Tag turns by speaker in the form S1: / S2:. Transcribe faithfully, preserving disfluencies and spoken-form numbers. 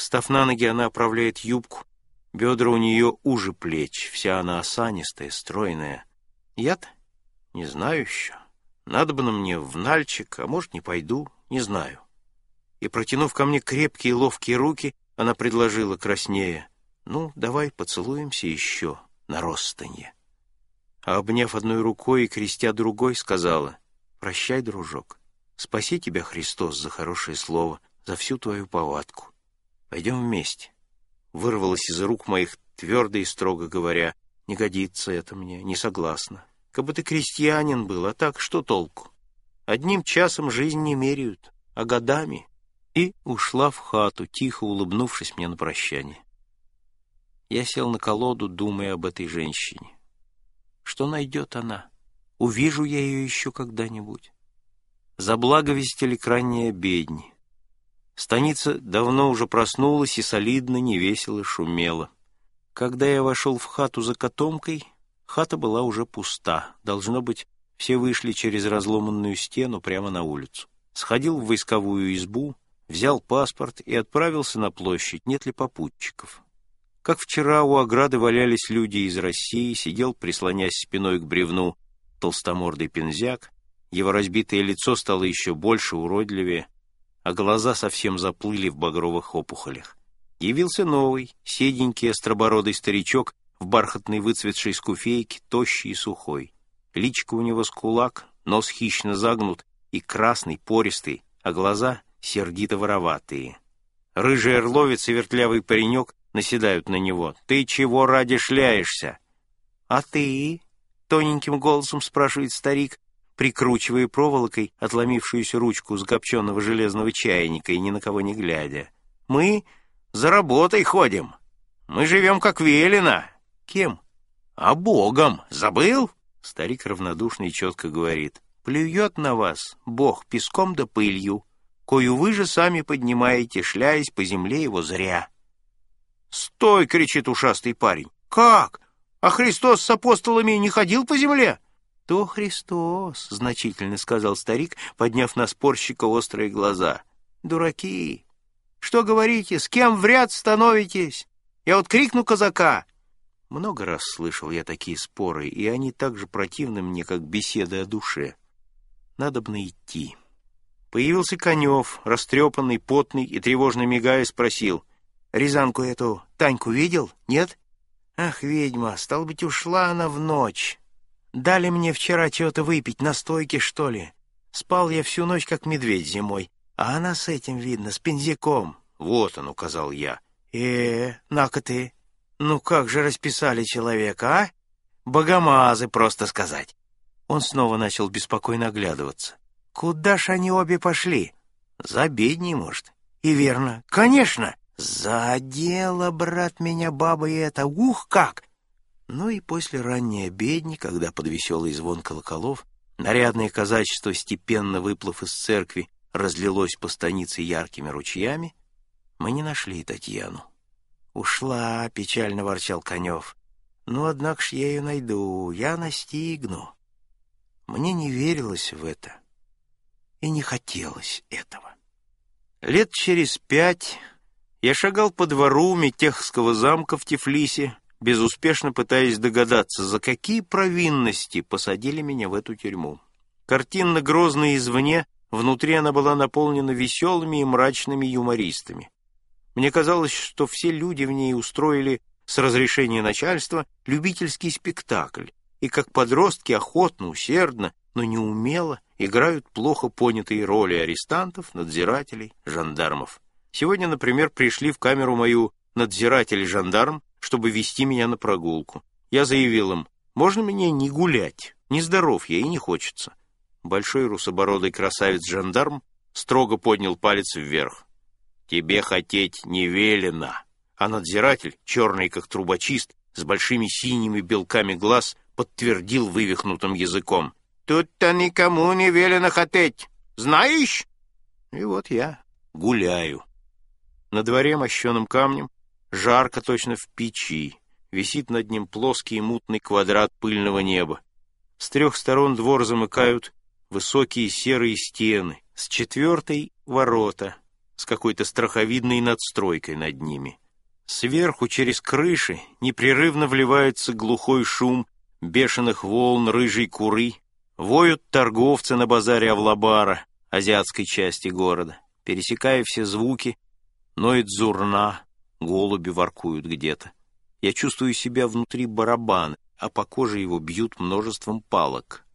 S1: Встав на ноги, она оправляет юбку. Бедра у нее уже плеч, вся она осанистая, стройная. Я-то не знаю еще. Надо бы на мне в Нальчик, а может, не пойду, не знаю. И, протянув ко мне крепкие ловкие руки, она предложила краснея: «Ну, давай поцелуемся еще на розстанье». А обняв одной рукой и крестя другой, сказала: «Прощай, дружок, спаси тебя Христос за хорошее слово, за всю твою повадку. Пойдем вместе». Вырвалась из рук моих, твердо и строго говоря: «Не годится это мне, не согласна. Как бы ты крестьянин был, а так что толку? Одним часом жизнь не меряют, а годами». И ушла в хату, тихо улыбнувшись мне на прощание. Я сел на колоду, думая об этой женщине. Что найдет она? Увижу я ее еще когда-нибудь? Заблаговестили к ранней обедни. Станица давно уже проснулась и солидно, невесело шумела. Когда я вошел в хату за котомкой, хата была уже пуста. Должно быть, все вышли через разломанную стену прямо на улицу. Сходил в войсковую избу, взял паспорт и отправился на площадь, нет ли попутчиков. Как вчера у ограды валялись люди из России, сидел, прислонясь спиной к бревну, толстомордый пензяк. Его разбитое лицо стало еще больше, уродливее, а глаза совсем заплыли в багровых опухолях. Явился новый, седенький, остробородый старичок в бархатной выцветшей скуфейке, тощий и сухой. Личико у него с кулак, нос хищно загнут и красный, пористый, а глаза сердито-вороватые. Рыжий орловец и вертлявый паренек наседают на него: «Ты чего ради шляешься?» «А ты?» — тоненьким голосом спрашивает старик, прикручивая проволокой отломившуюся ручку закопченного железного чайника и ни на кого не глядя. «Мы за работой ходим. Мы живем как велено». «Кем?» «А Богом. Забыл?» Старик равнодушно и четко говорит: «Плюет на вас Бог песком да пылью, кою вы же сами поднимаете, шляясь по земле его зря». «Стой!» — кричит ушастый парень. «Как? А Христос с апостолами не ходил по земле?» «То Христос», — значительно сказал старик, подняв на спорщика острые глаза. «Дураки! Что говорите, с кем в ряд становитесь? Я вот крикну казака». Много раз слышал я такие споры, и они так же противны мне, как беседы о душе. Надобно идти. Появился Конев, растрепанный, потный и, тревожно мигая, спросил: «Рязанку эту Таньку видел? Нет?» «Ах, ведьма, стало быть, ушла она в ночь. Дали мне вчера чего-то выпить, настойки, что ли. Спал я всю ночь, как медведь зимой, а она с этим, видно, с пензяком». «Вот он», — указал я. «Э, на-ка ты. Ну как же расписали человека, а? Богомазы, просто сказать». Он снова начал беспокойно оглядываться. «Куда ж они обе пошли?» «За обедней, может». «И верно. Конечно. Задела, брат, меня баба и это. Ух, как!» Ну и после ранней обедни, когда под веселый звон колоколов нарядное казачество, степенно выплыв из церкви, разлилось по станице яркими ручьями, мы не нашли Татьяну. «Ушла», — печально ворчал Конев. «Ну, однако ж я ее найду, я настигну». Мне не верилось в это и не хотелось этого. Лет через пять я шагал по двору Метехского замка в Тифлисе, безуспешно пытаясь догадаться, за какие провинности посадили меня в эту тюрьму. Картинно грозная извне, внутри она была наполнена веселыми и мрачными юмористами. Мне казалось, что все люди в ней устроили с разрешения начальства любительский спектакль, и как подростки охотно, усердно, но неумело играют плохо понятые роли арестантов, надзирателей, жандармов. Сегодня, например, пришли в камеру мою надзиратель и жандарм, чтобы вести меня на прогулку. Я заявил им: «Можно мне не гулять? Нездоров я и не хочется». Большой русобородый красавец-жандарм строго поднял палец вверх: «Тебе хотеть не велено». А надзиратель, черный как трубочист, с большими синими белками глаз, подтвердил вывихнутым языком: «Тут-то никому не велено хотеть, знаешь?» И вот я гуляю. На дворе, мощеным камнем, жарко, точно в печи. Висит над ним плоский и мутный квадрат пыльного неба. С трех сторон двор замыкают высокие серые стены, с четвертой — ворота. с какой-то страховидной надстройкой над ними. Сверху, через крыши, непрерывно вливается глухой шум бешеных волн рыжей куры, воют торговцы на базаре Авлабара, азиатской части города. Пересекая все звуки, ноет зурна, голуби воркуют где-то. Я чувствую себя внутри барабана, а по коже его бьют множеством палок.